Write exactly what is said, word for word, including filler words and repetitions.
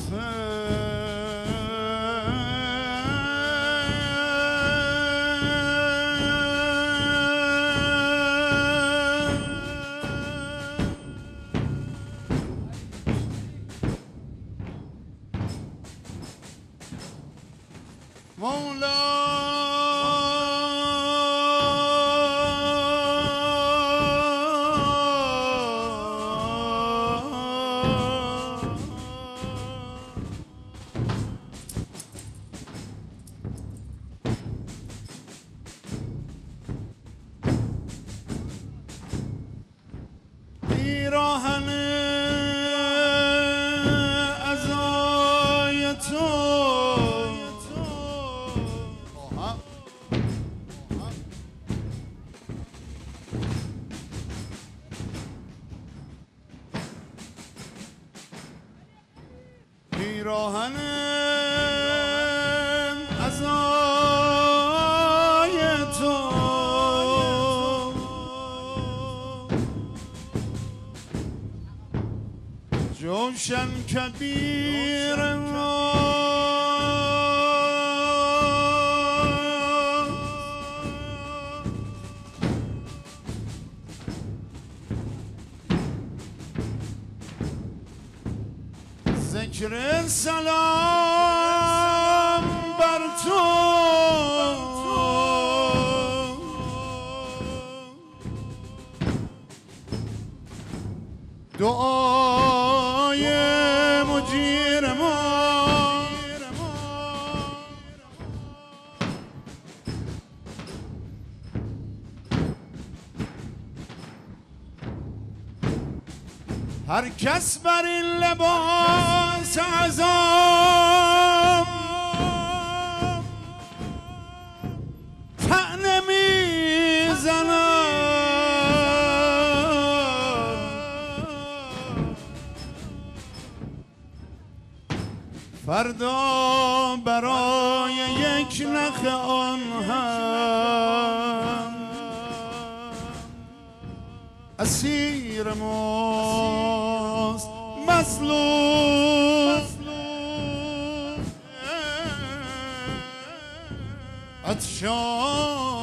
مولا پیراهن عزای تو پیراهن عزای تو جوشن کبیر ذکر سلام بر تو دعای مجیر ما هر کس بر این لباس عذاب طعنه میزند فردا برای یک نخ آن هم اسیر ماست مظلوم عطشان